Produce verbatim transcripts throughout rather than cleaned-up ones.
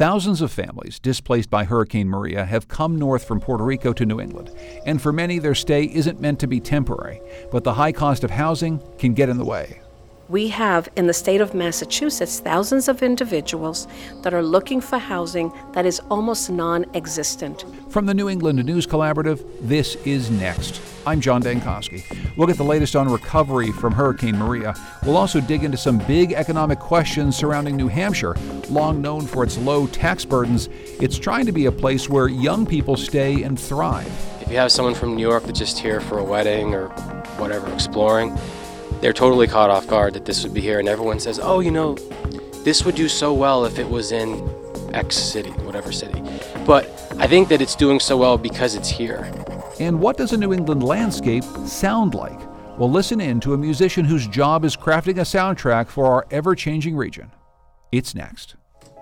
Thousands of families displaced by Hurricane Maria have come north from Puerto Rico to New England, and for many, their stay isn't meant to be temporary, but the high cost of housing can get in the way. We have, in the state of Massachusetts, thousands of individuals that are looking for housing that is almost non-existent. From the New England News Collaborative, this is Next. I'm John Dankosky. We'll get the latest on recovery from Hurricane Maria. We'll also dig into some big economic questions surrounding New Hampshire. Long known for its low tax burdens, it's trying to be a place where young people stay and thrive. If you have someone from New York that's just here for a wedding or whatever, exploring, they're totally caught off guard that this would be here, and everyone says, oh, you know, this would do so well if it was in X city, whatever city. But I think that it's doing so well because it's here. And what does a New England landscape sound like? Well, listen in to a musician whose job is crafting a soundtrack for our ever-changing region. It's next.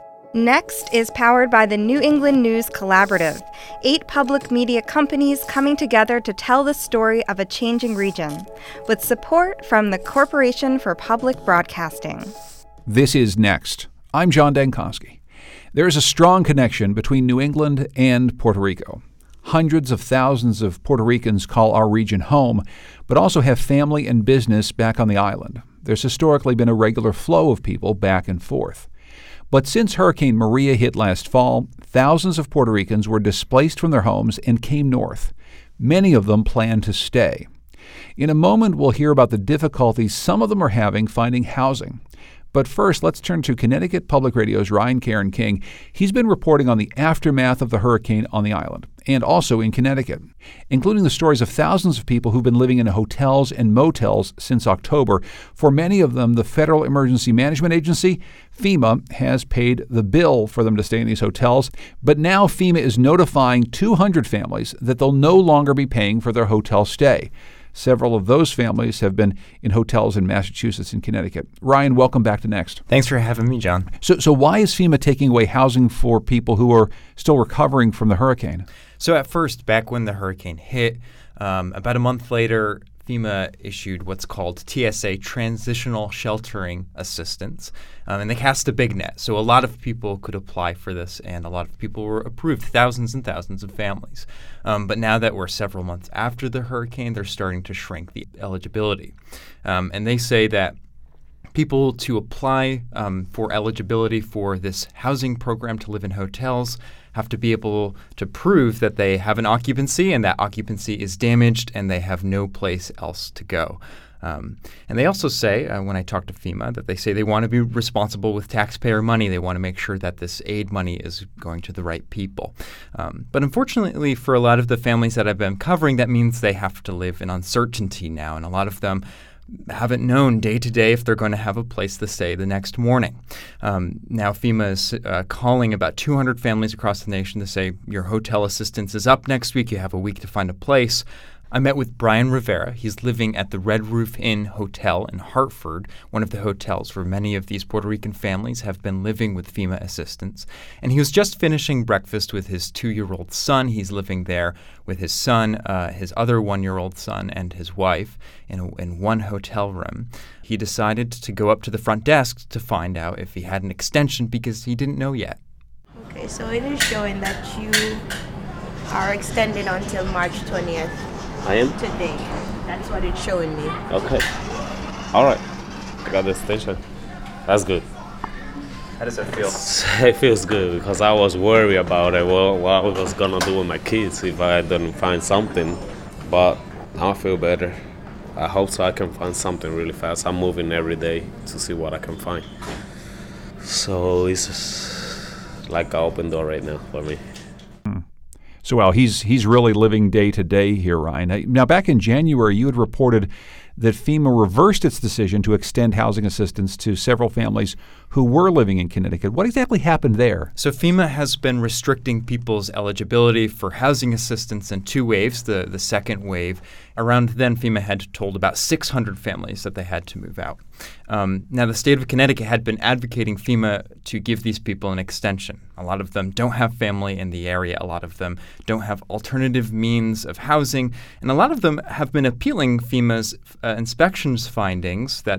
Next is powered by the New England News Collaborative, eight public media companies coming together to tell the story of a changing region, with support from the Corporation for Public Broadcasting. This is Next. I'm John Dankosky. There is a strong connection between New England and Puerto Rico. Hundreds of thousands of Puerto Ricans call our region home, but also have family and business back on the island. There's historically been a regular flow of people back and forth. But since Hurricane Maria hit last fall, thousands of Puerto Ricans were displaced from their homes and came north. Many of them plan to stay. In a moment, we'll hear about the difficulties some of them are having finding housing. But first, let's turn to Connecticut Public Radio's Ryan Caron King. He's been reporting on the aftermath of the hurricane on the island, and also in Connecticut, including the stories of thousands of people who've been living in hotels and motels since October. For many of them, the Federal Emergency Management Agency, FEMA, has paid the bill for them to stay in these hotels. But now FEMA is notifying two hundred families that they'll no longer be paying for their hotel stay. Several of those families have been in hotels in Massachusetts and Connecticut. Ryan, welcome back to Next. Thanks for having me, John. So, so why is FEMA taking away housing for people who are still recovering from the hurricane? So at first, back when the hurricane hit, um, about a month later, FEMA issued what's called T S A, Transitional Sheltering Assistance, um, and they cast a big net. So a lot of people could apply for this, and a lot of people were approved, thousands and thousands of families. Um, but now that we're several months after the hurricane, they're starting to shrink the eligibility. Um, and they say that people to apply um, for eligibility for this housing program to live in hotels have to be able to prove that they have an occupancy and that occupancy is damaged and they have no place else to go. Um, and they also say, uh, when I talk to FEMA, that they say they want to be responsible with taxpayer money. They want to make sure that this aid money is going to the right people. Um, but unfortunately, for a lot of the families that I've been covering, that means they have to live in uncertainty now. And a lot of them haven't known day to day if they're going to have a place to stay the next morning. Um, now FEMA is uh, calling about two hundred families across the nation to say your hotel assistance is up next week. You have a week to find a place. I met with Brian Rivera. He's living at the Red Roof Inn Hotel in Hartford, one of the hotels where many of these Puerto Rican families have been living with FEMA assistance. And he was just finishing breakfast with his two-year-old son. He's living there with his son, uh, his other one-year-old son, and his wife in, a, in one hotel room. He decided to go up to the front desk to find out if he had an extension because he didn't know yet. Okay, so it is showing that you are extended until March twentieth. I am? Today. That's what it's showing me. Okay. All right. I got the extension. That's good. How does that feel? It feels good because I was worried about it, well, what I was going to do with my kids if I didn't find something. But now I feel better. I hope so I can find something really fast. I'm moving every day to see what I can find. So it's just like an open door right now for me. So, well, he's he's really living day to day here, Ryan. Now, back in January, you had reported that FEMA reversed its decision to extend housing assistance to several families who were living in Connecticut. What exactly happened there? So FEMA has been restricting people's eligibility for housing assistance in two waves. The, the second wave, around then FEMA had told about six hundred families that they had to move out. Um, now, the state of Connecticut had been advocating FEMA to give these people an extension. A lot of them don't have family in the area. A lot of them don't have alternative means of housing. And a lot of them have been appealing FEMA's uh, inspections findings that they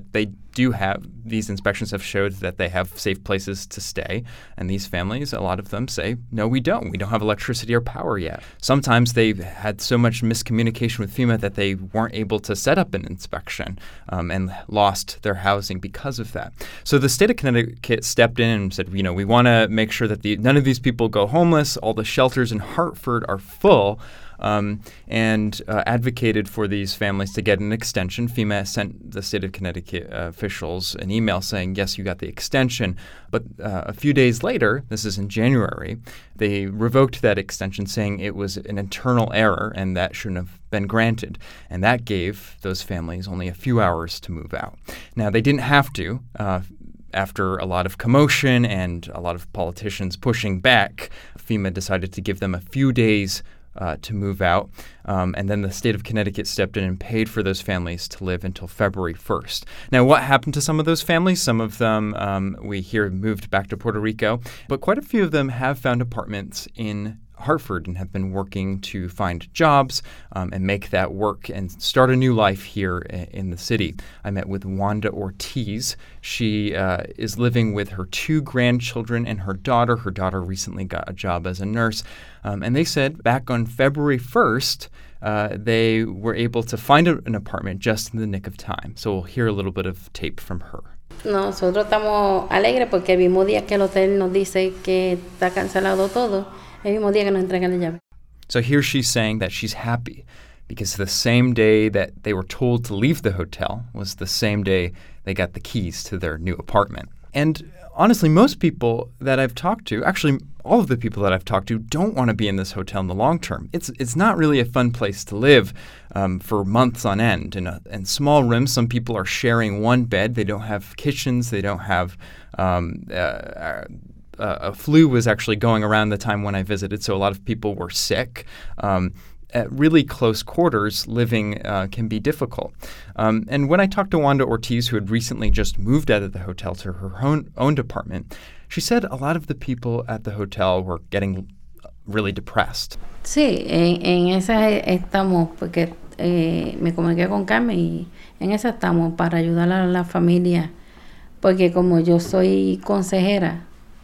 do have, these inspections have showed that they have safe places to stay. And these families, a lot of them say, no, we don't. We don't have electricity or power yet. Sometimes they've had so much miscommunication with FEMA that they weren't able to set up an inspection um, and lost their housing because of that. So the state of Connecticut stepped in and said, you know, we want to make sure that the, none of these people go homeless. All the shelters in Hartford are full. Um, and uh, advocated for these families to get an extension. FEMA sent the state of Connecticut uh, officials an email saying, yes, you got the extension. But uh, a few days later, this is in January, they revoked that extension, saying it was an internal error and that shouldn't have been granted. And that gave those families only a few hours to move out. Now, they didn't have to. Uh, After a lot of commotion and a lot of politicians pushing back, FEMA decided to give them a few days Uh, to move out. Um, and then the state of Connecticut stepped in and paid for those families to live until February first. Now, what happened to some of those families? Some of them, um, we hear, moved back to Puerto Rico, but quite a few of them have found apartments in Hartford and have been working to find jobs um, and make that work and start a new life here in the city. I met with Wanda Ortiz. She uh, is living with her two grandchildren and her daughter. Her daughter recently got a job as a nurse. Um, and they said back on February first, uh, they were able to find a, an apartment just in the nick of time. So we'll hear a little bit of tape from her. Nosotros estamos alegres porque el mismo día que el hotel nos dice que está cancelado todo, el mismo día que nos entregan la llave. So here she's saying that she's happy because the same day that they were told to leave the hotel was the same day they got the keys to their new apartment. And honestly, most people that I've talked to, actually all of the people that I've talked to, don't want to be in this hotel in the long term. It's it's not really a fun place to live um, for months on end. In, a, in small rooms, some people are sharing one bed. They don't have kitchens. They don't have um, uh, uh, a flu was actually going around the time when I visited, so a lot of people were sick. Um, At really close quarters, living uh, can be difficult. Um, and when I talked to Wanda Ortiz, who had recently just moved out of the hotel to her own, own apartment, she said a lot of the people at the hotel were getting really depressed. Sí, en, en esa estamos, porque eh, me comuniqué con Carmen y en esa estamos para ayudar a la familia, porque como yo soy consejera,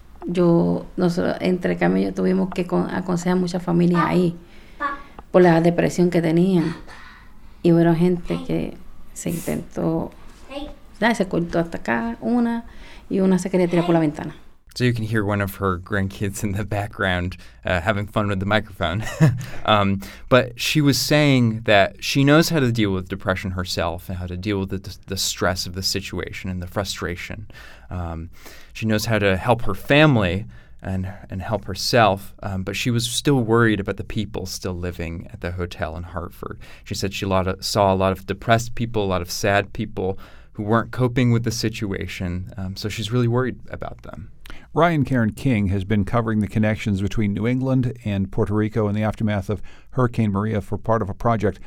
yo nosotros, entre Carmen y yo tuvimos que con, aconsejar muchas familias ahí. Por la depresión que tenían. Y hubo gente que se intentó, ya se cortó hasta acá una y una se quería tirar por la ventana. So you can hear one of her grandkids in the background uh, having fun with the microphone. um, but she was saying that she knows how to deal with depression herself and how to deal with the, the stress of the situation and the frustration. Um, she knows how to help her family and and help herself, um, but she was still worried about the people still living at the hotel in Hartford. She said she lot of, saw a lot of depressed people, a lot of sad people who weren't coping with the situation, um, so she's really worried about them. Ryan Karen King has been covering the connections between New England and Puerto Rico in the aftermath of Hurricane Maria for part of a project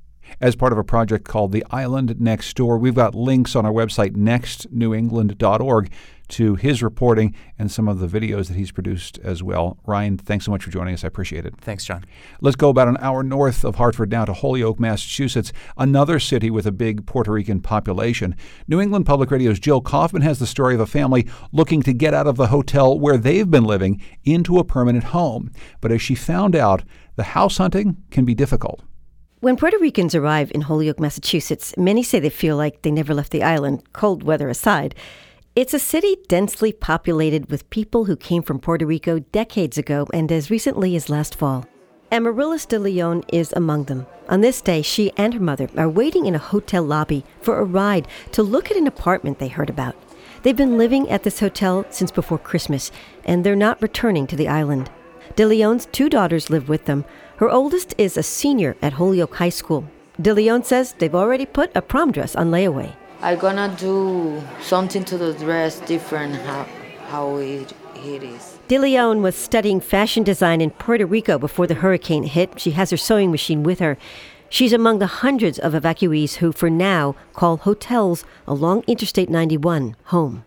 as part of a project called The Island Next Door. We've got links on our website, next new england dot org, to his reporting and some of the videos that he's produced as well. Ryan, thanks so much for joining us. I appreciate it. Thanks, John. Let's go about an hour north of Hartford now to Holyoke, Massachusetts, another city with a big Puerto Rican population. New England Public Radio's Jill Kaufman has the story of a family looking to get out of the hotel where they've been living into a permanent home. But as she found out, the house hunting can be difficult. When Puerto Ricans arrive in Holyoke, Massachusetts, many say they feel like they never left the island, cold weather aside. It's a city densely populated with people who came from Puerto Rico decades ago and as recently as last fall. Amaryllis de Leon is among them. On this day, she and her mother are waiting in a hotel lobby for a ride to look at an apartment they heard about. They've been living at this hotel since before Christmas, and they're not returning to the island. De Leon's two daughters live with them. Her oldest is a senior at Holyoke High School. De Leon says they've already put a prom dress on layaway. I'm gonna do something to the dress different how, how it, it is. De Leon was studying fashion design in Puerto Rico before the hurricane hit. She has her sewing machine with her. She's among the hundreds of evacuees who, for now, call hotels along Interstate ninety-one home.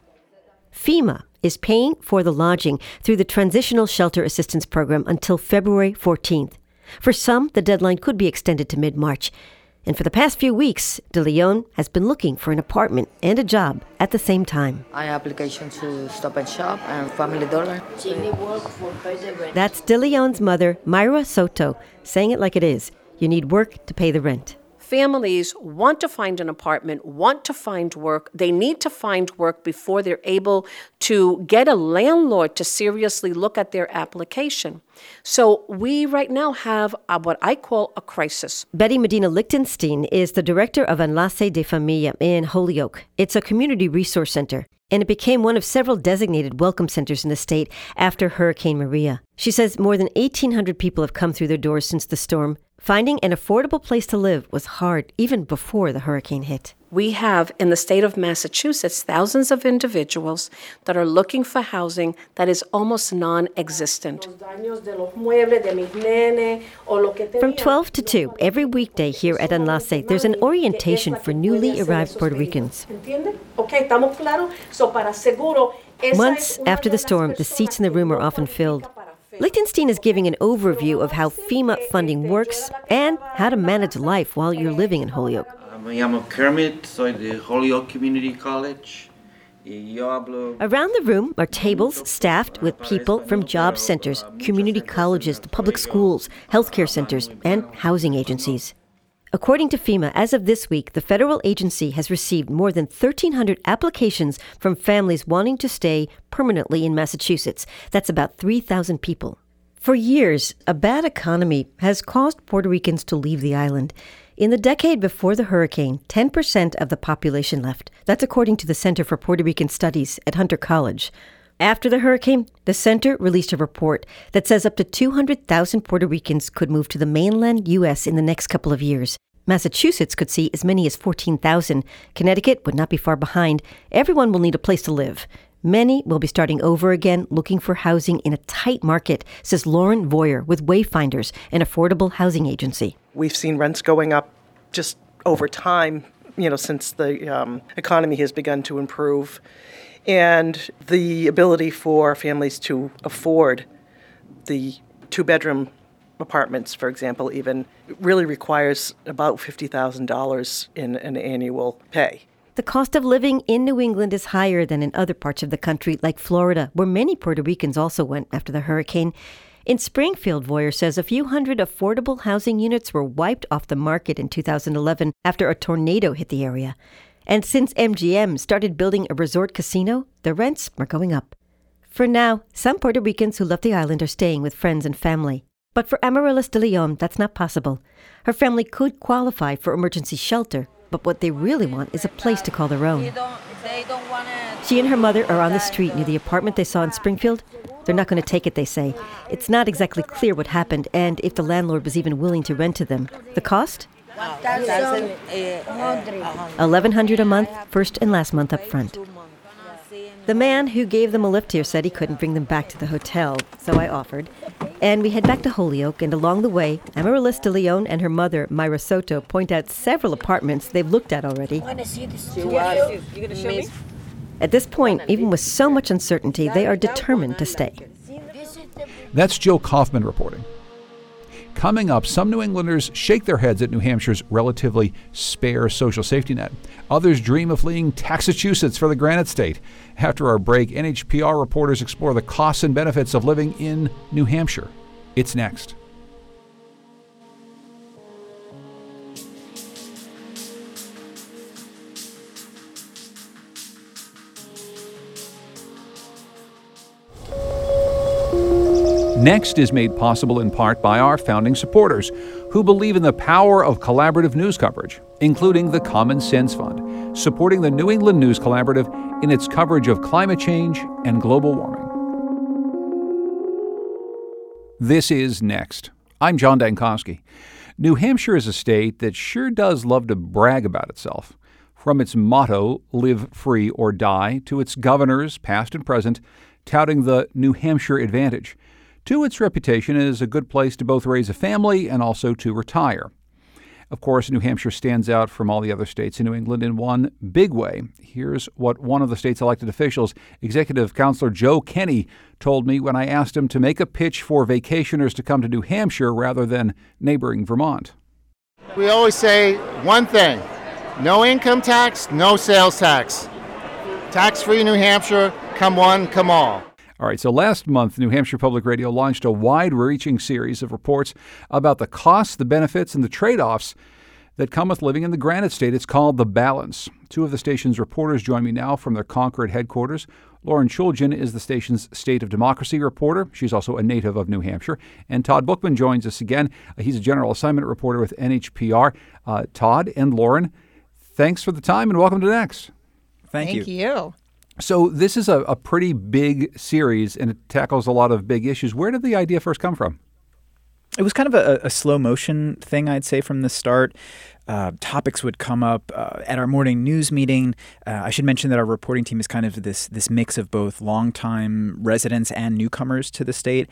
FEMA is paying for the lodging through the Transitional Shelter Assistance Program until February fourteenth. For some, the deadline could be extended to mid-March. And for the past few weeks, De Leon has been looking for an apartment and a job at the same time. I application to Stop and Shop and Family Dollar. That's De Leon's mother, Myra Soto, saying it like it is. You need work to pay the rent. Families want to find an apartment, want to find work. They need to find work before they're able to get a landlord to seriously look at their application. So we right now have a, what I call a crisis. Betty Medina Lichtenstein is the director of Enlace de Familia in Holyoke. It's a community resource center, and it became one of several designated welcome centers in the state after Hurricane Maria. She says more than eighteen hundred people have come through their doors since the storm. Finding an affordable place to live was hard even before the hurricane hit. We have in the state of Massachusetts thousands of individuals that are looking for housing that is almost non-existent. From twelve to two, every weekday here at Enlace, there's an orientation for newly arrived Puerto Ricans. Months after the storm, the seats in the room are often filled. Lichtenstein is giving an overview of how FEMA funding works and how to manage life while you're living in Holyoke. Me llamo Kermit, soy de Holyoke Community College. Around the room are tables staffed with people from job centers, community colleges, the public schools, healthcare centers, and housing agencies. According to FEMA, as of this week, the federal agency has received more than thirteen hundred applications from families wanting to stay permanently in Massachusetts. That's about three thousand people. For years, a bad economy has caused Puerto Ricans to leave the island. In the decade before the hurricane, ten percent of the population left. That's according to the Center for Puerto Rican Studies at Hunter College. After the hurricane, the center released a report that says up to two hundred thousand Puerto Ricans could move to the mainland U S in the next couple of years. Massachusetts could see as many as fourteen thousand. Connecticut would not be far behind. Everyone will need a place to live. Many will be starting over again, looking for housing in a tight market, says Lauren Voyer with Wayfinders, an affordable housing agency. We've seen rents going up just over time, you know, since the um, economy has begun to improve. And the ability for families to afford the two-bedroom apartments, for example, even really requires about fifty thousand dollars in an annual pay. The cost of living in New England is higher than in other parts of the country, like Florida, where many Puerto Ricans also went after the hurricane. In Springfield, Voyer says a few hundred affordable housing units were wiped off the market in two thousand eleven after a tornado hit the area. And since M G M started building a resort casino, the rents are going up. For now, some Puerto Ricans who left the island are staying with friends and family. But for Amaryllis de Leon, that's not possible. Her family could qualify for emergency shelter, but what they really want is a place to call their own. She and her mother are on the street near the apartment they saw in Springfield. They're not going to take it, they say. It's not exactly clear what happened and if the landlord was even willing to rent to them. The cost? eleven hundred dollars a month, first and last month up front. The man who gave them a lift here said he couldn't bring them back to the hotel, so I offered. And we head back to Holyoke, and along the way, Amaryllis de Leon and her mother, Myra Soto, point out several apartments they've looked at already. You gonna show me? At this point, even with so much uncertainty, they are determined to stay. That's Jill Kaufman reporting. Coming up, some New Englanders shake their heads at New Hampshire's relatively spare social safety net. Others dream of fleeing Taxachusetts for the Granite State. After our break, N H P R reporters explore the costs and benefits of living in New Hampshire. It's next. Next is made possible in part by our founding supporters, who believe in the power of collaborative news coverage, including the Common Sense Fund, supporting the New England News Collaborative in its coverage of climate change and global warming. This is Next. I'm John Dankosky. New Hampshire is a state that sure does love to brag about itself. From its motto, live free or die, to its governors, past and present, touting the New Hampshire advantage, to its reputation as a good place to both raise a family and also to retire. Of course, New Hampshire stands out from all the other states in New England in one big way. Here's what one of the state's elected officials, Executive Counselor Joe Kenny, told me when I asked him to make a pitch for vacationers to come to New Hampshire rather than neighboring Vermont. We always say one thing: no income tax, no sales tax. Tax-free New Hampshire, come one, come all. All right, so last month, New Hampshire Public Radio launched a wide-reaching series of reports about the costs, the benefits, and the trade-offs that come with living in the Granite State. It's called The Balance. Two of the station's reporters join me now from their Concord headquarters. Lauren Chulgin is the station's State of Democracy reporter. She's also a native of New Hampshire. And Todd Bookman joins us again. Uh, he's a general assignment reporter with N H P R. Uh, Todd and Lauren, thanks for the time and welcome to Next. Thank, Thank you. you. So this is a, a pretty big series, and it tackles a lot of big issues. Where did the idea first come from? It was kind of a, a slow motion thing, I'd say, from the start. Uh, topics would come up uh, at our morning news meeting. Uh, I should mention that our reporting team is kind of this this mix of both longtime residents and newcomers to the state.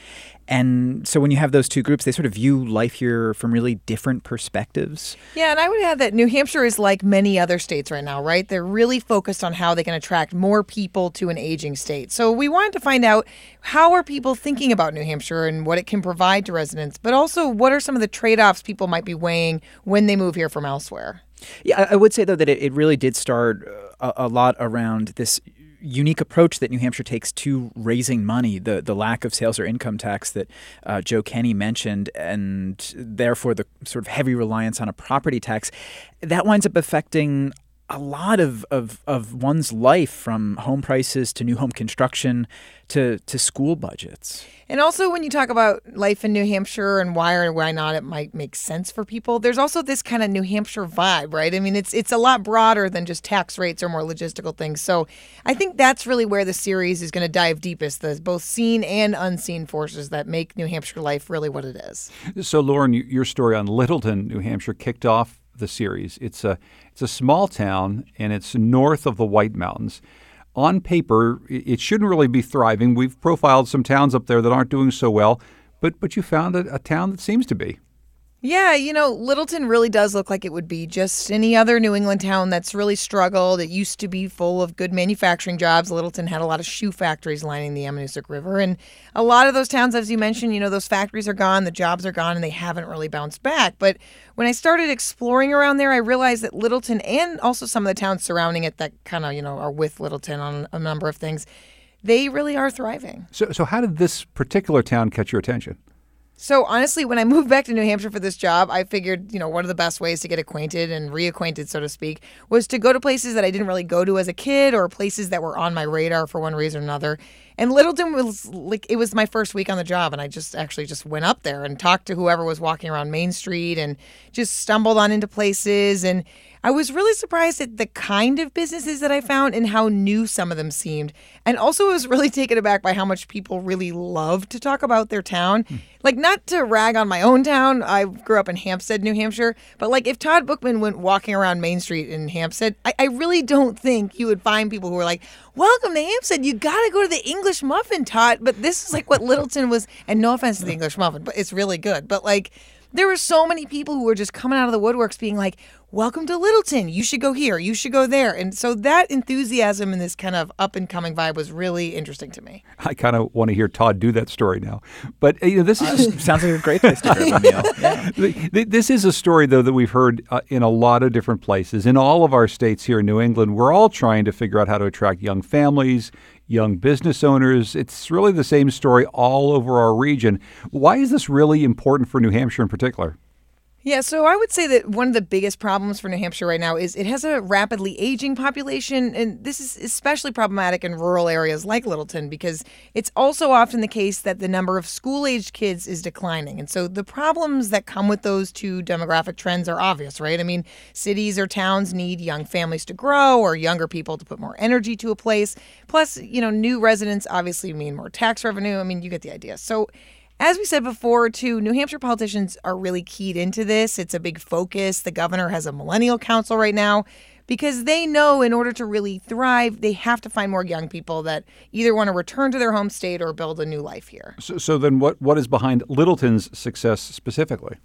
And so when you have those two groups, they sort of view life here from really different perspectives. Yeah, and I would add that New Hampshire is like many other states right now, right? They're really focused on how they can attract more people to an aging state. So we wanted to find out, how are people thinking about New Hampshire and what it can provide to residents, but also what are some of the trade-offs people might be weighing when they move here from elsewhere? Yeah, I would say, though, that it, it really did start a, a lot around this unique approach that New Hampshire takes to raising money, the the lack of sales or income tax that uh, Joe Kenny mentioned, and therefore the sort of heavy reliance on a property tax. That winds up affecting a lot of, of, of one's life, from home prices to new home construction to, to school budgets. And also, when you talk about life in New Hampshire and why or why not it might make sense for people, there's also this kind of New Hampshire vibe, right? I mean, it's it's a lot broader than just tax rates or more logistical things. So I think that's really where the series is going to dive deepest, the both seen and unseen forces that make New Hampshire life really what it is. So, Lauren, your story on Littleton, New Hampshire, kicked off the series. It's a it's a small town, and it's north of the White Mountains. On paper, it shouldn't really be thriving. We've profiled some towns up there that aren't doing so well, but but you found a, a town that seems to be. Yeah, you know, Littleton really does look like it would be just any other New England town that's really struggled. It used to be full of good manufacturing jobs. Littleton had a lot of shoe factories lining the Ammonoosuc River. And a lot of those towns, as you mentioned, you know, those factories are gone, the jobs are gone, and they haven't really bounced back. But when I started exploring around there, I realized that Littleton and also some of the towns surrounding it that kind of, you know, are with Littleton on a number of things, they really are thriving. So, so how did this particular town catch your attention? So honestly, when I moved back to New Hampshire for this job, I figured, you know, one of the best ways to get acquainted and reacquainted, so to speak, was to go to places that I didn't really go to as a kid, or places that were on my radar for one reason or another. And Littleton was like, it was my first week on the job, and I just actually just went up there and talked to whoever was walking around Main Street and just stumbled on into places. And I was really surprised at the kind of businesses that I found and how new some of them seemed. And also was really taken aback by how much people really love to talk about their town. Hmm. Like, not to rag on my own town. I grew up in Hampstead, New Hampshire. But like, if Todd Bookman went walking around Main Street in Hampstead, I, I really don't think you would find people who were like, welcome to Hampstead. You got to go to the English Muffin, Todd. But this is like what Littleton was. And no offense to the English Muffin, but it's really good. But like, there were so many people who were just coming out of the woodworks being like, welcome to Littleton. You should go here. You should go there. And so that enthusiasm and this kind of up and coming vibe was really interesting to me. I kind of want to hear Todd do that story now. But you know, this is uh, sounds like a great place to grab a meal. Yeah. This is a story, though, that we've heard uh, in a lot of different places. In all of our states here in New England, we're all trying to figure out how to attract young families, young business owners. It's really the same story all over our region. Why is this really important for New Hampshire in particular? Yeah, so I would say that one of the biggest problems for New Hampshire right now is it has a rapidly aging population, and this is especially problematic in rural areas like Littleton because it's also often the case that the number of school-aged kids is declining. And so the problems that come with those two demographic trends are obvious, right? I mean, cities or towns need young families to grow or younger people to put more energy to a place. Plus, you know, new residents obviously mean more tax revenue. I mean, you get the idea. So as we said before, too, New Hampshire politicians are really keyed into this. It's a big focus. The governor has a millennial council right now because they know in order to really thrive, they have to find more young people that either want to return to their home state or build a new life here. So, so then what, what is behind Littleton's success specifically?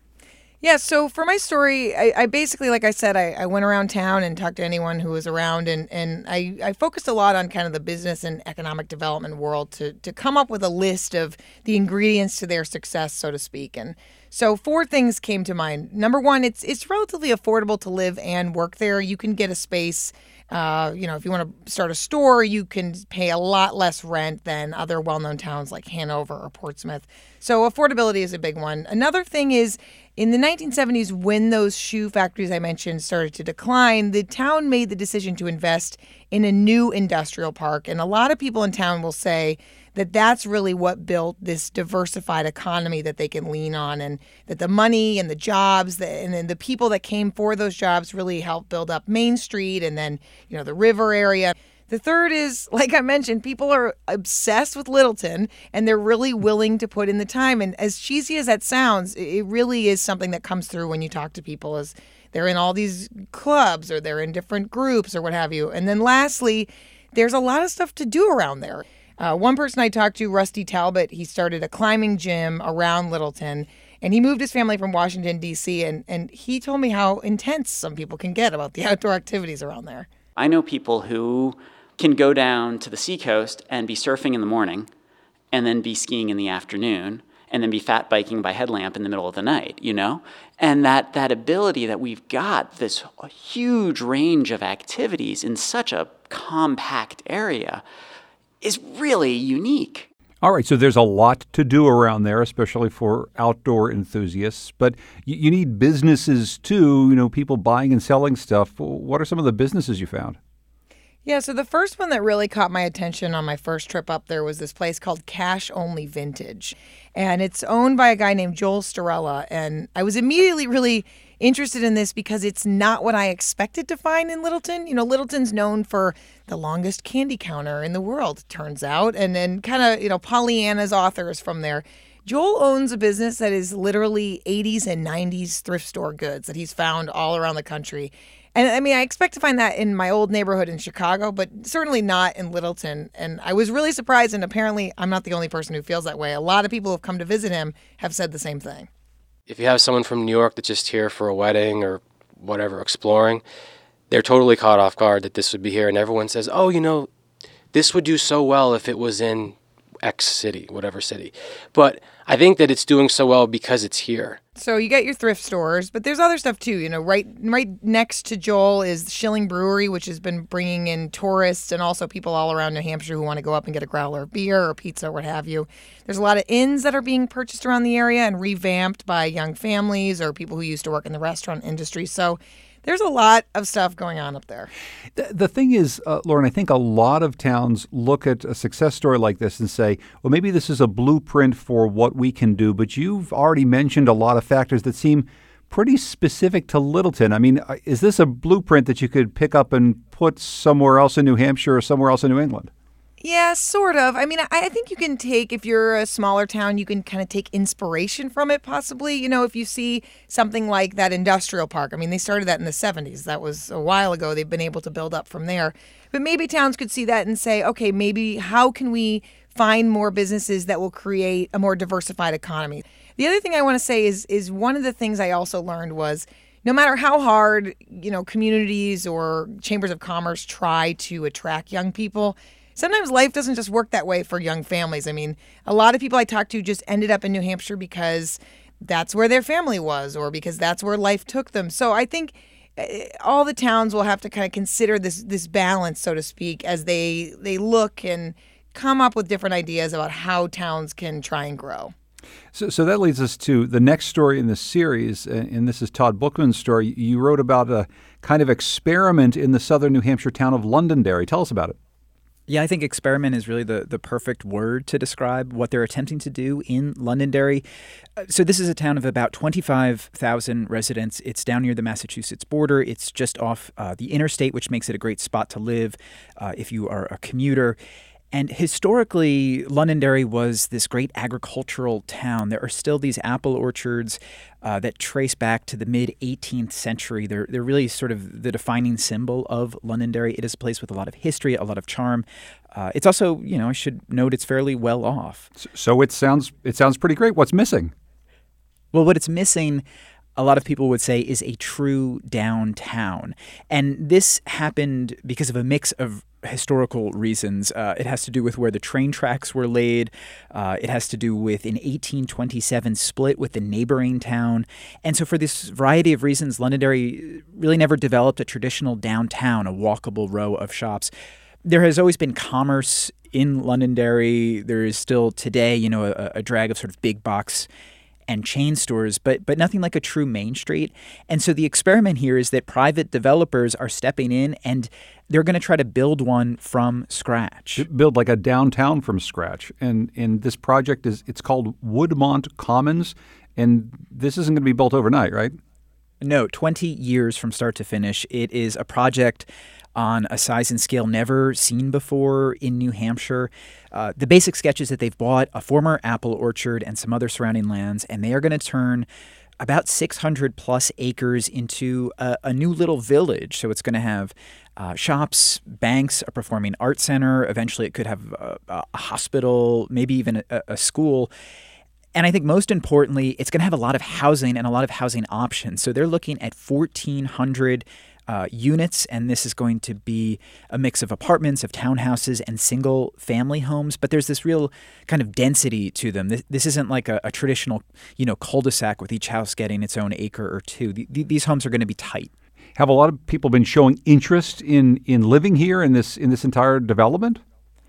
Yeah, so for my story, I, I basically, like I said, I, I went around town and talked to anyone who was around, and, and I, I focused a lot on kind of the business and economic development world to, to come up with a list of the ingredients to their success, so to speak. And So four things came to mind. Number one, it's it's relatively affordable to live and work there. You can get a space. Uh, you know, if you want to start a store, you can pay a lot less rent than other well-known towns like Hanover or Portsmouth. So affordability is a big one. Another thing is in the nineteen seventies, when those shoe factories I mentioned started to decline, the town made the decision to invest in a new industrial park. And a lot of people in town will say that that's really what built this diversified economy that they can lean on, and that the money and the jobs that, and then the people that came for those jobs really helped build up Main Street and then, you know, the river area. The third is, like I mentioned, people are obsessed with Littleton and they're really willing to put in the time. And as cheesy as that sounds, it really is something that comes through when you talk to people, as they're in all these clubs or they're in different groups or what have you. And then lastly, there's a lot of stuff to do around there. Uh, one person I talked to, Rusty Talbot, he started a climbing gym around Littleton, and he moved his family from Washington, D C, and, and he told me how intense some people can get about the outdoor activities around there. I know people who can go down to the seacoast and be surfing in the morning and then be skiing in the afternoon and then be fat biking by headlamp in the middle of the night, you know? And that, that ability that we've got, this huge range of activities in such a compact area, is really unique. All right, so there's a lot to do around there, especially for outdoor enthusiasts. But you, you need businesses too, you know, people buying and selling stuff. What are some of the businesses you found? Yeah, so the first one that really caught my attention on my first trip up there was this place called Cash Only Vintage. And it's owned by a guy named Joel Storella. And I was immediately really interested in this because it's not what I expected to find in Littleton. You know, Littleton's known for the longest candy counter in the world, turns out. And then kind of, you know, Pollyanna's authors from there. Joel owns a business that is literally eighties and nineties thrift store goods that he's found all around the country. And I mean, I expect to find that in my old neighborhood in Chicago, but certainly not in Littleton. And I was really surprised, and apparently I'm not the only person who feels that way. A lot of people who have come to visit him have said the same thing. If you have someone from New York that's just here for a wedding or whatever, exploring, they're totally caught off guard that this would be here. And everyone says, oh, you know, this would do so well if it was in X city, whatever city. But I think that it's doing so well because it's here. So you get your thrift stores, but there's other stuff too. You know, right right next to Joel is Schilling Brewery, which has been bringing in tourists and also people all around New Hampshire who want to go up and get a growler of beer or pizza or what have you. There's a lot of inns that are being purchased around the area and revamped by young families or people who used to work in the restaurant industry. So there's a lot of stuff going on up there. The, the thing is, uh, Lauren, I think a lot of towns look at a success story like this and say, well, maybe this is a blueprint for what we can do. But you've already mentioned a lot of factors that seem pretty specific to Littleton. I mean, is this a blueprint that you could pick up and put somewhere else in New Hampshire or somewhere else in New England? Yeah, sort of. I mean, I, I think you can take, if you're a smaller town, you can kind of take inspiration from it, possibly. You know, if you see something like that industrial park. I mean, they started that in the seventies. That was a while ago. They've been able to build up from there. But maybe towns could see that and say, okay, maybe how can we find more businesses that will create a more diversified economy? The other thing I want to say is, is one of the things I also learned was, no matter how hard, you know, communities or chambers of commerce try to attract young people, sometimes life doesn't just work that way for young families. I mean, a lot of people I talked to just ended up in New Hampshire because that's where their family was or because that's where life took them. So I think all the towns will have to kind of consider this this balance, so to speak, as they they look and come up with different ideas about how towns can try and grow. So, so that leads us to the next story in this series, and this is Todd Bookman's story. You wrote about a kind of experiment in the southern New Hampshire town of Londonderry. Tell us about it. Yeah, I think experiment is really the, the perfect word to describe what they're attempting to do in Londonderry. Uh, so this is a town of about twenty-five thousand residents. It's down near the Massachusetts border. It's just off uh, the interstate, which makes it a great spot to live uh, if you are a commuter. And historically, Londonderry was this great agricultural town. There are still these apple orchards uh, that trace back to the mid-eighteenth century. They're, they're really sort of the defining symbol of Londonderry. It is a place with a lot of history, a lot of charm. Uh, it's also, you know, I should note it's fairly well off. So it sounds it sounds pretty great. What's missing? Well, what it's missing a lot of people would say is a true downtown. And this happened because of a mix of historical reasons. Uh, it has to do with where the train tracks were laid. Uh, it has to do with an eighteen twenty-seven split with the neighboring town. And so for this variety of reasons, Londonderry really never developed a traditional downtown, a walkable row of shops. There has always been commerce in Londonderry. There is still today, you know, a, a drag of sort of big box and chain stores, but but nothing like a true main street. And so the experiment here is that private developers are stepping in and they're going to try to build one from scratch. Build like a downtown from scratch. And and this project is it's called Woodmont Commons, and this isn't going to be built overnight, right? No, twenty years from start to finish. It is a project on a size and scale never seen before in New Hampshire. Uh, the basic sketch is that they've bought a former apple orchard and some other surrounding lands, and they are going to turn about six hundred plus acres into a, a new little village. So it's going to have uh, shops, banks, a performing arts center. Eventually it could have a, a hospital, maybe even a, a school. And I think most importantly, it's going to have a lot of housing and a lot of housing options. So they're looking at fourteen hundred Uh, units, and this is going to be a mix of apartments, of townhouses, and single-family homes. But there's this real kind of density to them. This, this isn't like a, a traditional, you know, cul-de-sac with each house getting its own acre or two. The, the, these homes are going to be tight. Have a lot of people been showing interest in in living here in this in this entire development?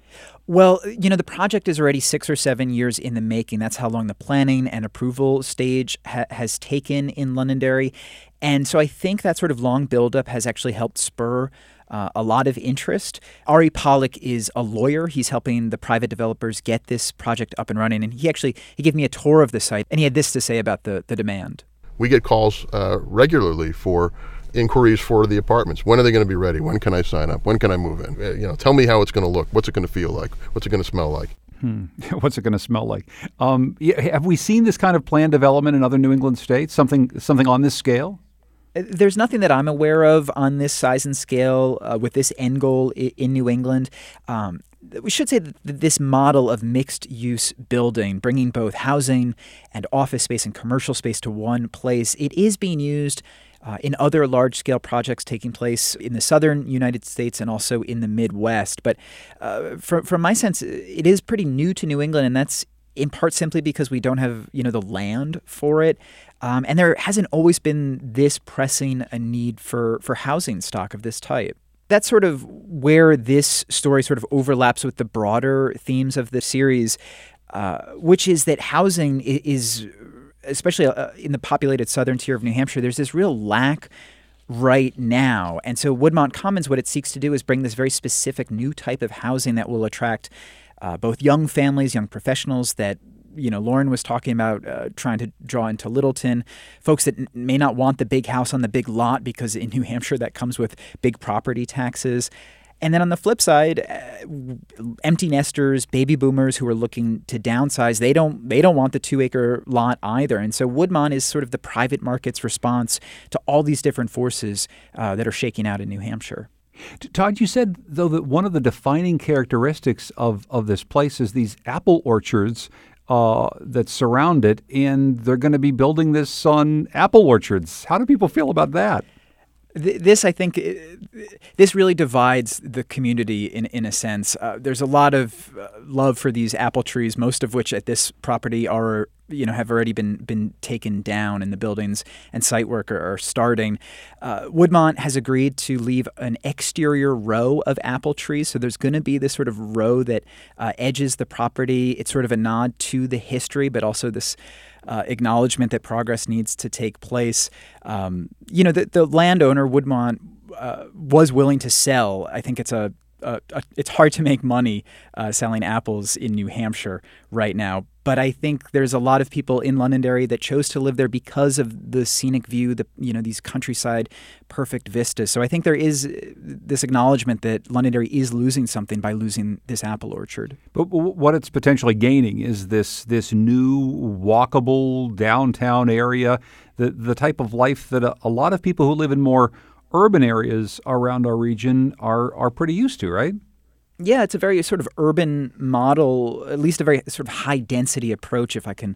Well, you know, the project is already six or seven years in the making. That's how long the planning and approval stage ha- has taken in Londonderry. And so I think that sort of long buildup has actually helped spur uh, a lot of interest. Ari Pollock is a lawyer. He's helping the private developers get this project up and running. And he actually he gave me a tour of the site, and he had this to say about the, the demand. We get calls uh, regularly for inquiries for the apartments. When are they going to be ready? When can I sign up? When can I move in? Uh, you know, tell me how it's going to look. What's it going to feel like? What's it going to smell like? Hmm. What's it going to smell like? Um, yeah, have we seen this kind of planned development in other New England states? Something something on this scale? There's nothing that I'm aware of on this size and scale uh, with this end goal in, in New England. Um, we should say that this model of mixed-use building, bringing both housing and office space and commercial space to one place, it is being used Uh, in other large-scale projects taking place in the southern United States and also in the Midwest. But uh, from, from my sense, it is pretty new to New England, and that's in part simply because we don't have, you know, the land for it. Um, and there hasn't always been this pressing a need for, for housing stock of this type. That's sort of where this story sort of overlaps with the broader themes of the series, uh, which is that housing is especially uh, in the populated southern tier of New Hampshire, there's this real lack right now. And so Woodmont Commons, what it seeks to do is bring this very specific new type of housing that will attract uh, both young families, young professionals that, you know, Lauren was talking about uh, trying to draw into Littleton, folks that n- may not want the big house on the big lot because in New Hampshire that comes with big property taxes. And then on the flip side, uh, empty nesters, baby boomers who are looking to downsize, they don't they don't want the two-acre lot either. And so Woodmont is sort of the private market's response to all these different forces uh, that are shaking out in New Hampshire. Todd, you said, though, that one of the defining characteristics of, of this place is these apple orchards uh, that surround it, and they're going to be building this on apple orchards. How do people feel about that? This, I think, this really divides the community in, in a sense. Uh, there's a lot of uh, love for these apple trees, most of which at this property are, you know, have already been been taken down, and the buildings and site work are, are starting. Uh, Woodmont has agreed to leave an exterior row of apple trees, so there's going to be this sort of row that uh, edges the property. It's sort of a nod to the history, but also this Uh, acknowledgement that progress needs to take place. Um, you know, the, the landowner, Woodmont, uh, was willing to sell. I think it's a, a, a it's hard to make money uh, selling apples in New Hampshire right now. But I think there's a lot of people in Londonderry that chose to live there because of the scenic view, the you know these countryside perfect vistas. So I think there is this acknowledgement that Londonderry is losing something by losing this apple orchard. But what it's potentially gaining is this this new walkable downtown area, the the type of life that a, a lot of people who live in more urban areas around our region are are pretty used to, right? Yeah, it's a very sort of urban model, at least a very sort of high-density approach, if I can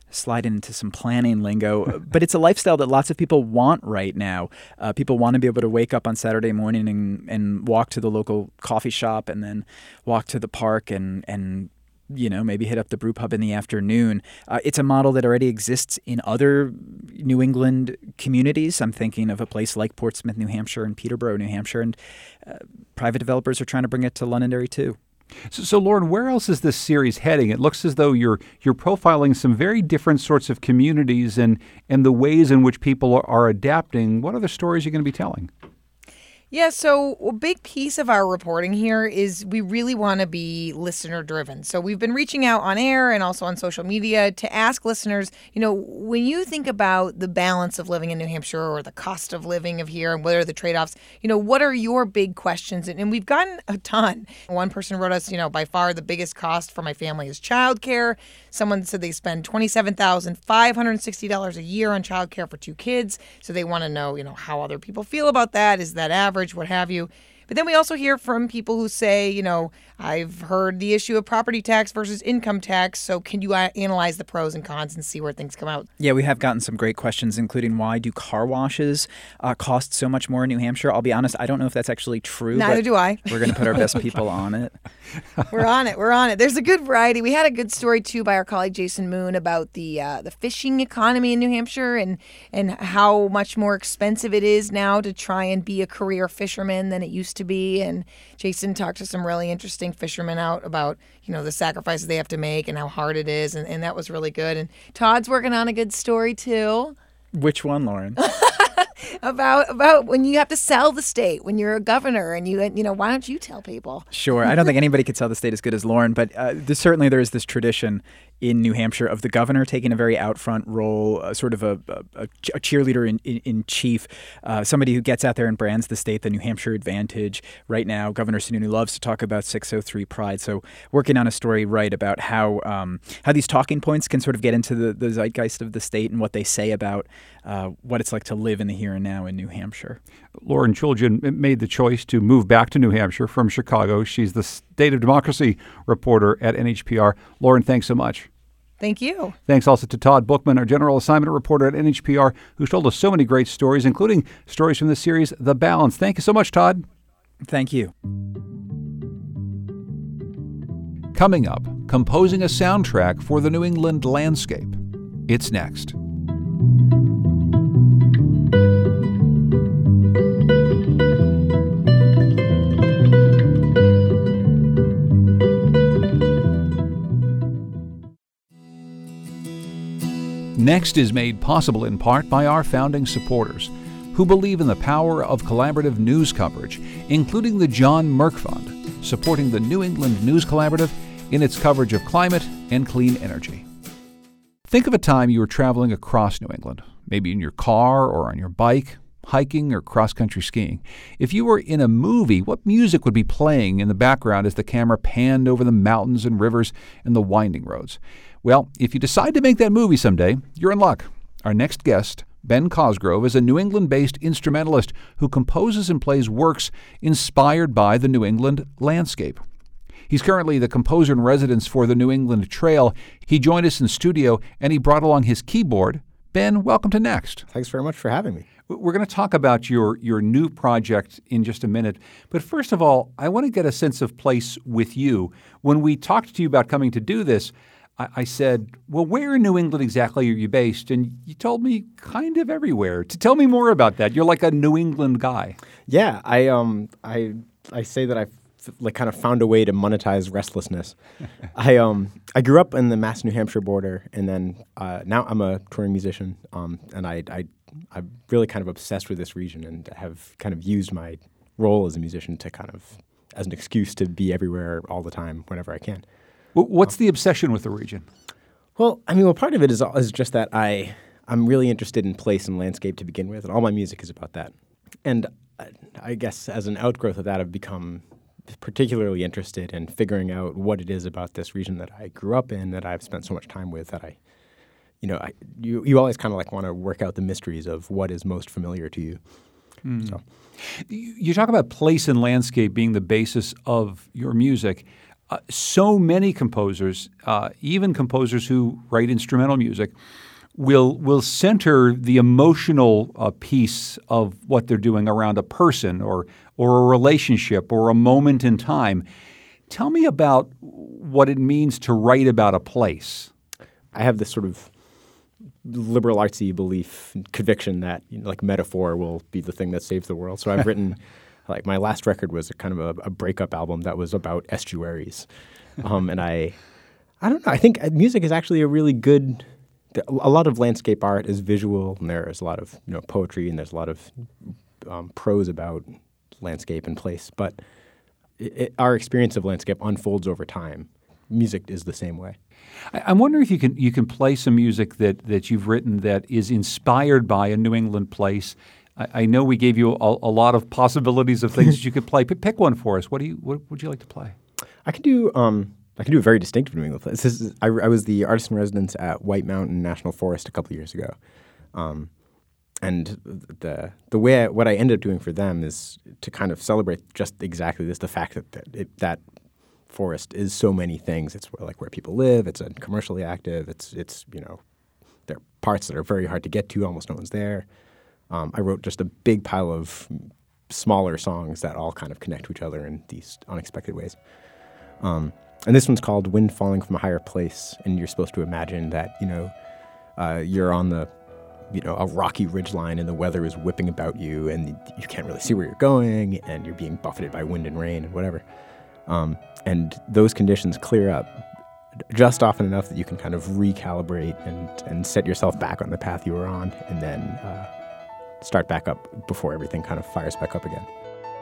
slide into some planning lingo, but it's a lifestyle that lots of people want right now. Uh, people want to be able to wake up on Saturday morning and, and walk to the local coffee shop and then walk to the park and, and you know, maybe hit up the brew pub in the afternoon. Uh, it's a model that already exists in other New England communities. I'm thinking of a place like Portsmouth, New Hampshire, and Peterborough, New Hampshire, and uh, private developers are trying to bring it to Londonderry too. So, so, Lauren, where else is this series heading? It looks as though you're you're profiling some very different sorts of communities and, and the ways in which people are, are adapting. What other stories are you going to be telling? Yeah, so a big piece of our reporting here is we really want to be listener driven. So we've been reaching out on air and also on social media to ask listeners, you know, when you think about the balance of living in New Hampshire or the cost of living of here and what are the trade-offs, you know, what are your big questions? And, and we've gotten a ton. One person wrote us, you know, by far the biggest cost for my family is childcare. Someone said they spend twenty-seven thousand five hundred sixty dollars a year on childcare for two kids. So they want to know, you know, how other people feel about that. Is that average? What have you. But then we also hear from people who say, you know, I've heard the issue of property tax versus income tax. So can you uh, analyze the pros and cons and see where things come out? Yeah, we have gotten some great questions, including why do car washes uh, cost so much more in New Hampshire? I'll be honest, I don't know if that's actually true. Neither do I. We're going to put our best people on it. We're on it. We're on it. There's a good variety. We had a good story, too, by our colleague Jason Moon about the uh, the fishing economy in New Hampshire and, and how much more expensive it is now to try and be a career fisherman than it used to be. And Jason talked to some really interesting fishermen out about, you know, the sacrifices they have to make and how hard it is. And, and that was really good. And Todd's working on a good story, too. Which one, Lauren? about about when you have to sell the state when you're a governor and you you know why don't you tell people? Sure, I don't think anybody could sell the state as good as Lauren, but uh, there's, certainly there is this tradition in New Hampshire of the governor taking a very out front role, uh, sort of a, a, a cheerleader in, in, in chief, uh, somebody who gets out there and brands the state the New Hampshire advantage. Right now, Governor Sununu loves to talk about six oh three pride, so working on a story right about how um, how these talking points can sort of get into the, the zeitgeist of the state and what they say about uh, what it's like to live in the here and now in New Hampshire. Lauren Chooljian made the choice to move back to New Hampshire from Chicago. She's the State of Democracy reporter at N H P R. Lauren, thanks so much. Thank you. Thanks also to Todd Bookman, our general assignment reporter at N H P R, who's told us so many great stories, including stories from the series The Balance. Thank you so much, Todd. Thank you. Coming up, composing a soundtrack for the New England landscape. It's next. Next is made possible in part by our founding supporters, who believe in the power of collaborative news coverage, including the John Merck Fund, supporting the New England News Collaborative in its coverage of climate and clean energy. Think of a time you were traveling across New England, maybe in your car or on your bike, hiking or cross-country skiing. If you were in a movie, what music would be playing in the background as the camera panned over the mountains and rivers and the winding roads? Well, if you decide to make that movie someday, you're in luck. Our next guest, Ben Cosgrove, is a New England-based instrumentalist who composes and plays works inspired by the New England landscape. He's currently the composer in residence for the New England Trail. He joined us in studio, and he brought along his keyboard. Ben, welcome to Next. Thanks very much for having me. We're going to talk about your, your new project in just a minute. But first of all, I want to get a sense of place with you. When we talked to you about coming to do this, I, I said, well, where in New England exactly are you based? And you told me kind of everywhere. To tell me more about that. You're like a New England guy. Yeah, I um I I say that I've like kind of found a way to monetize restlessness. I um I grew up in the Mass New Hampshire border, and then uh, now I'm a touring musician. Um, and I I I'm really kind of obsessed with this region, and have kind of used my role as a musician to kind of as an excuse to be everywhere all the time whenever I can. What's the obsession with the region? Well, I mean, well, part of it is is just that I I'm really interested in place and landscape to begin with, and all my music is about that. And I, I guess as an outgrowth of that, I've become particularly interested in figuring out what it is about this region that I grew up in, that I've spent so much time with, that I, you know, I, you you always kind of like want to work out the mysteries of what is most familiar to you. Mm. So, you talk about place and landscape being the basis of your music. uh, so many composers, uh, even composers who write instrumental music, will will center the emotional uh, piece of what they're doing around a person or or a relationship or a moment in time. Tell me about what it means to write about a place. I have this sort of liberal artsy belief, conviction that you know, like metaphor will be the thing that saves the world. So I've written, like my last record was a kind of a, a breakup album that was about estuaries, um, and I, I don't know. I think music is actually a really good. A lot of landscape art is visual, and there is a lot of you know poetry, and there's a lot of um, prose about landscape and place. But it, it, our experience of landscape unfolds over time. Music is the same way. I, I'm wondering if you can you can play some music that, that you've written that is inspired by a New England place. I, I know we gave you a, a lot of possibilities of things that you could play. P- pick one for us. What do you what would you like to play? I can do. Um, I can do a very distinctive New England place. This is, I, I was the artist in residence at White Mountain National Forest a couple of years ago, um, and the the way I, what I ended up doing for them is to kind of celebrate just exactly this: the fact that that, it, that forest is so many things. It's where, like where people live. It's uh, commercially active. It's it's you know there are parts that are very hard to get to. Almost no one's there. Um, I wrote just a big pile of smaller songs that all kind of connect to each other in these unexpected ways. Um, And this one's called Wind Falling from a Higher Place, and you're supposed to imagine that, you know, uh, you're on the, you know, a rocky ridgeline and the weather is whipping about you and you can't really see where you're going and you're being buffeted by wind and rain and whatever. Um, and those conditions clear up just often enough that you can kind of recalibrate and, and set yourself back on the path you were on and then uh, start back up before everything kind of fires back up again.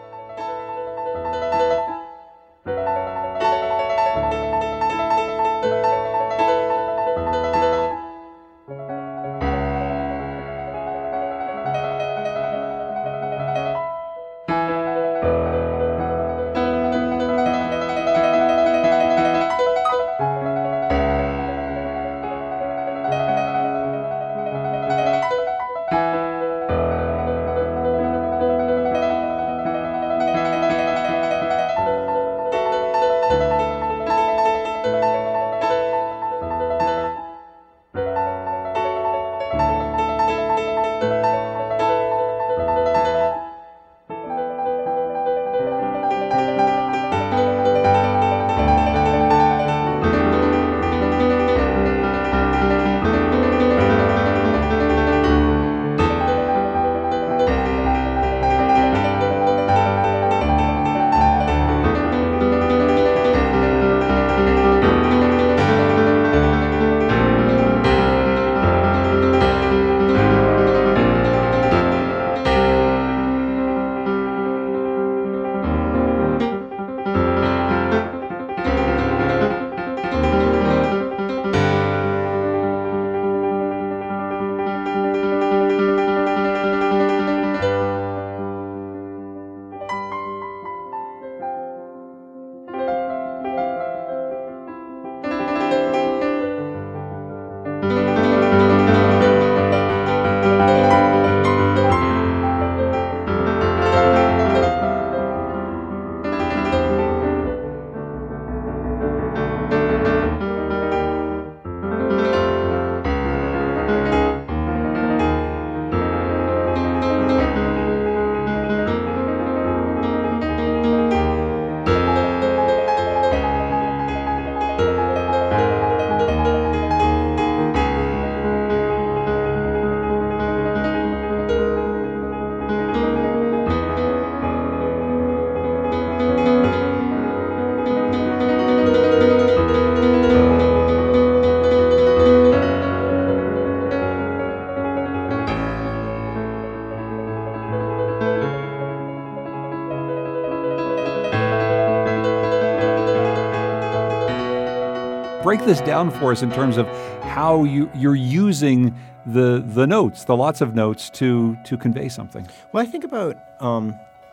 break this down for us in terms of how you, you're using the the notes, the lots of notes, to to convey something. Well, I think about um,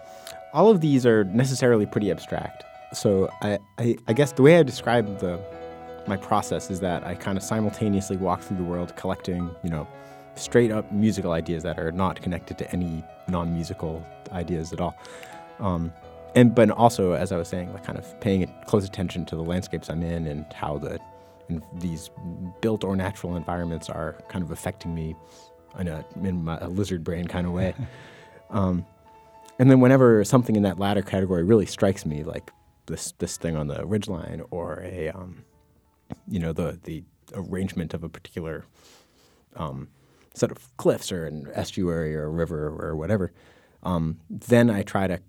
all of these are necessarily pretty abstract. So I, I, I guess the way I describe the my process is that I kind of simultaneously walk through the world collecting, you know, straight up musical ideas that are not connected to any non-musical ideas at all. Um, and but also, as I was saying, like kind of paying close attention to the landscapes I'm in and how the and these built or natural environments are kind of affecting me in a in my, a lizard brain kind of way. um, and then whenever something in that latter category really strikes me, like this this thing on the ridgeline, or a um, you know the the arrangement of a particular um, set of cliffs or an estuary or a river or whatever, um, then I try to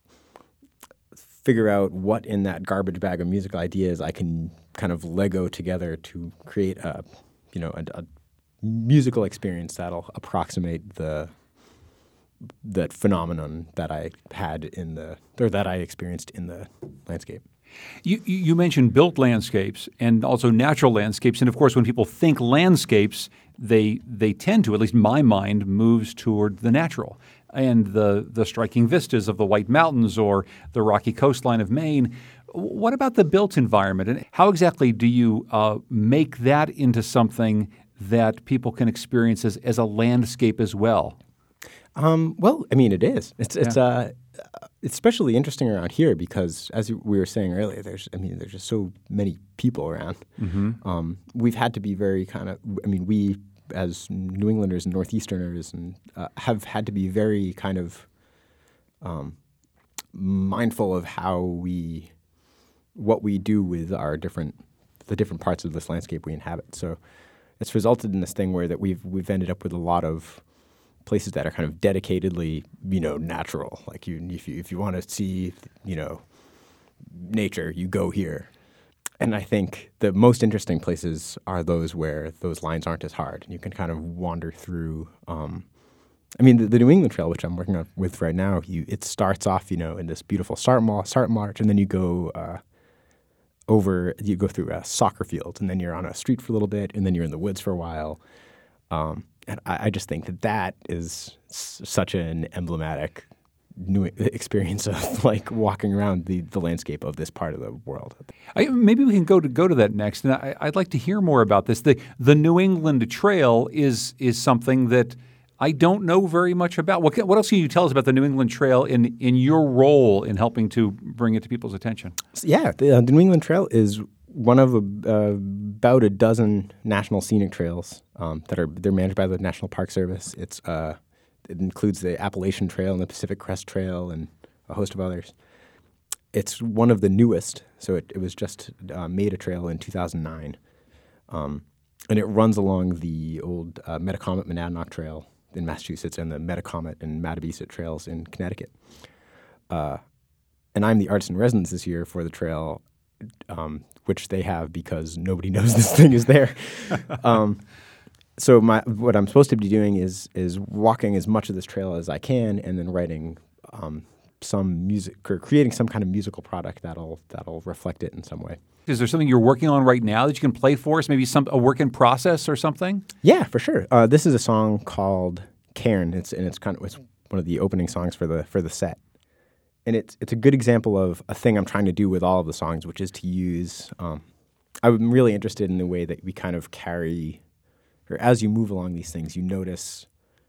figure out what in that garbage bag of musical ideas I can kind of Lego together to create a, you know, a, a musical experience that'll approximate the that phenomenon that I had in the or that I experienced in the landscape. You, you mentioned built landscapes and also natural landscapes, and of course, when people think landscapes, they they tend to, at least my mind, moves toward the natural and the the striking vistas of the White Mountains or the rocky coastline of Maine. What about the built environment, and how exactly do you uh, make that into something that people can experience as, as a landscape as well? Um, well, I mean, it is. It's it's Yeah. uh, it's especially interesting around here because, as we were saying earlier, there's I mean, there's just so many people around. Mhm. Um, we've had to be very kind of. I mean, we as New Englanders and Northeasterners and uh, have had to be very kind of um, mindful of how we, what we do with our different, the different parts of this landscape we inhabit. So it's resulted in this thing where that we've we've ended up with a lot of places that are kind of dedicatedly, you know, natural. Like you, if you if you want to see, you know, nature, you go here. And I think the most interesting places are those where those lines aren't as hard, and you can kind of wander through. Um, I mean, the, the New England Trail, which I'm working on with right now, you it starts off, you know, in this beautiful start, ma- start march, and then you go uh, over, you go through a soccer field, and then you're on a street for a little bit, and then you're in the woods for a while. Um, and I, I just think that that is s- such an emblematic new experience of like walking around the, the landscape of this part of the world. I, maybe we can go to go to that next, and I, I'd like to hear more about this. The the New England Trail is is something that I don't know very much about. What what else can you tell us about the New England Trail in in your role in helping to bring it to people's attention? Yeah, the, uh, the New England Trail is one of a, uh, about a dozen national scenic trails um, that are they're managed by the National Park Service. It's uh, it includes the Appalachian Trail and the Pacific Crest Trail and a host of others. It's one of the newest, so it, it was just uh, made a trail in two thousand nine. Um, and it runs along the old uh, Metacomet-Monadnock Trail in Massachusetts and the Metacomet and Mattabuset Trails in Connecticut. Uh, and I'm the artist in residence this year for the trail, um, which they have because nobody knows this thing is there. um, So my what I'm supposed to be doing is is walking as much of this trail as I can, and then writing um, some music or creating some kind of musical product that'll that'll reflect it in some way. Is there something you're working on right now that you can play for us? Maybe some a work in process or something? Yeah, for sure. Uh, this is a song called "Cairn." It's and it's kind of it's one of the opening songs for the for the set, and it's it's a good example of a thing I'm trying to do with all of the songs, which is to use. Um, I'm really interested in the way that we kind of carry. Or as you move along these things, you notice,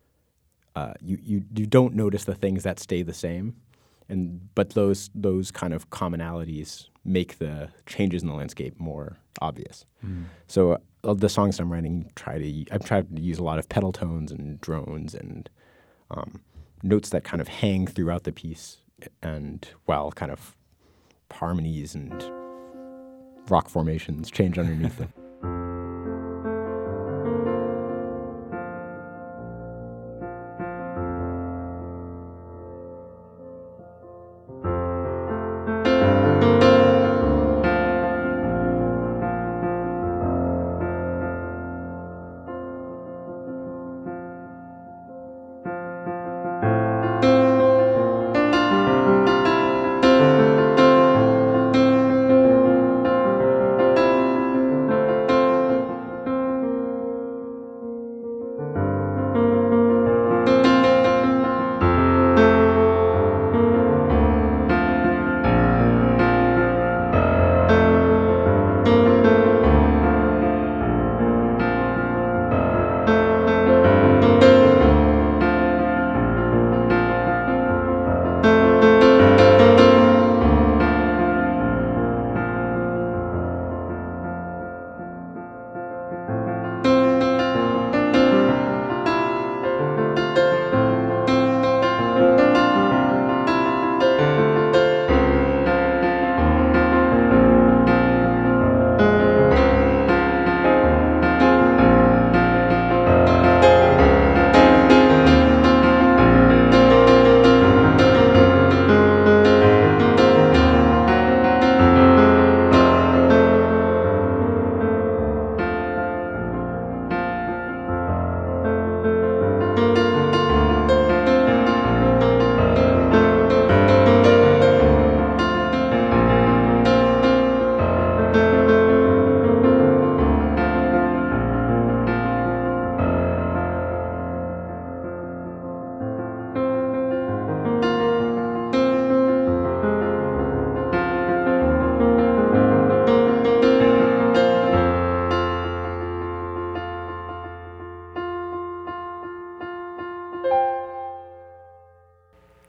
uh, you, you you don't notice the things that stay the same, and but those those kind of commonalities make the changes in the landscape more obvious. Mm. So uh, the songs I'm writing try to I've tried to use a lot of pedal tones and drones and um, notes that kind of hang throughout the piece, and while kind of harmonies and rock formations change underneath them.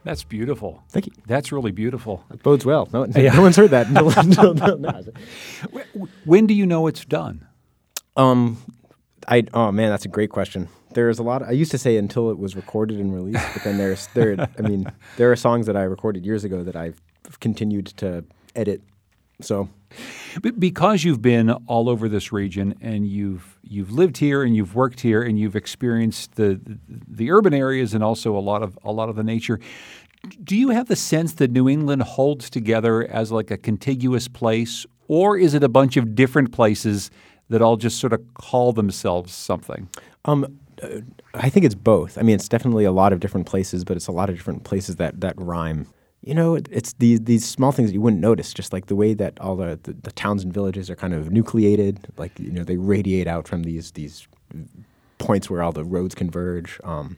That's beautiful. Thank you. That's really beautiful. It bodes well. No, Yeah. no one's heard that until, until, until now. When do you know it's done? Um, I oh man, that's a great question. There's a lot. Of, I used to say until it was recorded and released, but then there's there. I mean, there are songs that I recorded years ago that I've continued to edit. So, But because you've been all over this region and you've you've lived here and you've worked here and you've experienced the the urban areas and also a lot of a lot of the nature, do you have the sense that New England holds together as like a contiguous place, or is it a bunch of different places that all just sort of call themselves something? Um, uh, I think it's both. I mean, it's definitely a lot of different places, but it's a lot of different places that, that rhyme. You know, it, it's these these small things that you wouldn't notice, just like the way that all the, the, the towns and villages are kind of nucleated, like, you know, they radiate out from these these points where all the roads converge, um,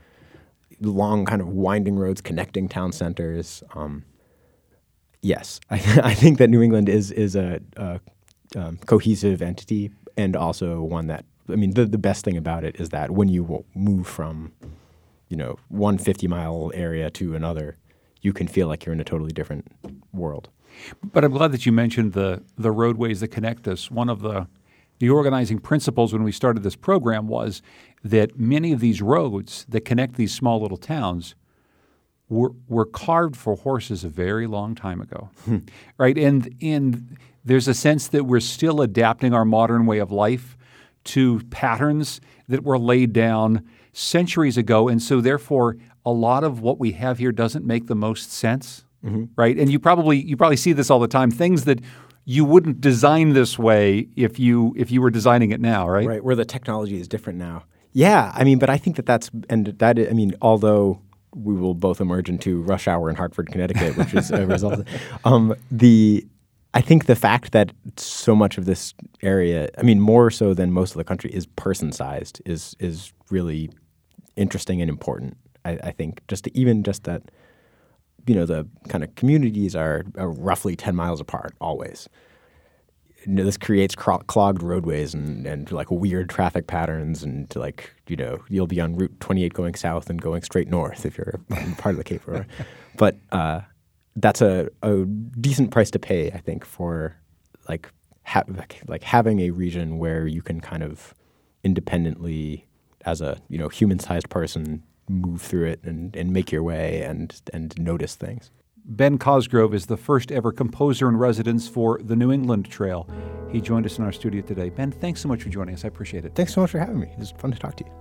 long kind of winding roads connecting town centers. Um, yes, I, I think that New England is, is a, a um, cohesive entity, and also one that, I mean, the, the best thing about it is that when you move from, you know, one fifty-mile area to another, you can feel like you're in a totally different world. But I'm glad that you mentioned the the roadways that connect us. One of the the organizing principles when we started this program was that many of these roads that connect these small little towns were were carved for horses a very long time ago, right? And and there's a sense that we're still adapting our modern way of life to patterns that were laid down centuries ago, and so therefore a lot of what we have here doesn't make the most sense, mm-hmm. right? And you probably you probably see this all the time, things that you wouldn't design this way if you if you were designing it now, right? Right, where the technology is different now. Yeah, I mean, but I think that that's, and that, I mean, although we will both emerge into rush hour in Hartford, Connecticut, which is a result, um, the, I think the fact that so much of this area, I mean, more so than most of the country, is person-sized is is really interesting and important. I, I think just to, even just that, you know, the kind of communities are, are roughly ten miles apart always. You know, this creates cro- clogged roadways and, and like weird traffic patterns, and like, you know, you'll be on Route twenty-eight going south and going straight north if you're part of the Cape River. But uh, that's a, a decent price to pay, I think, for like, ha- like like having a region where you can kind of independently, as a, you know, human-sized person, move through it and, and make your way and and notice things. Ben Cosgrove is the first ever composer in residence for the New England Trail. He joined us in our studio today. Ben, thanks so much for joining us. I appreciate it. Thanks so much for having me. It was fun to talk to you.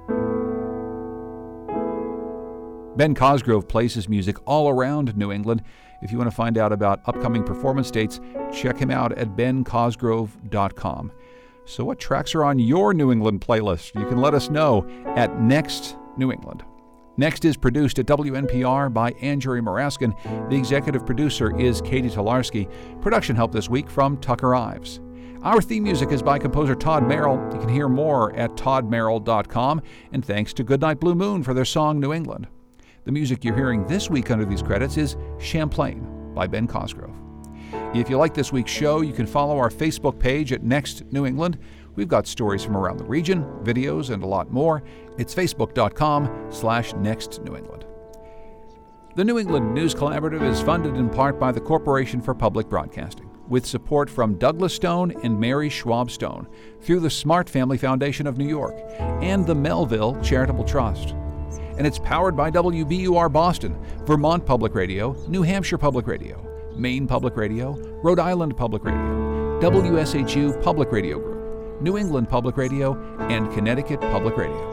Ben Cosgrove plays his music all around New England. If you want to find out about upcoming performance dates, check him out at ben cosgrove dot com. So what tracks are on your New England playlist? You can let us know at Next New England. Next is produced at W N P R by Andrew Maraskin. The executive producer is Katie Tolarski. Production help this week from Tucker Ives. Our theme music is by composer Todd Merrill. You can hear more at todd merrill dot com. And thanks to Goodnight Blue Moon for their song New England. The music you're hearing this week under these credits is Champlain by Ben Cosgrove. If you like this week's show, you can follow our Facebook page at Next New England. We've got stories from around the region, videos, and a lot more. It's facebook.com slash Next New England. The New England News Collaborative is funded in part by the Corporation for Public Broadcasting, with support from Douglas Stone and Mary Schwab Stone through the Smart Family Foundation of New York and the Melville Charitable Trust. And it's powered by W B U R Boston, Vermont Public Radio, New Hampshire Public Radio, Maine Public Radio, Rhode Island Public Radio, W S H U Public Radio Group, New England Public Radio, and Connecticut Public Radio.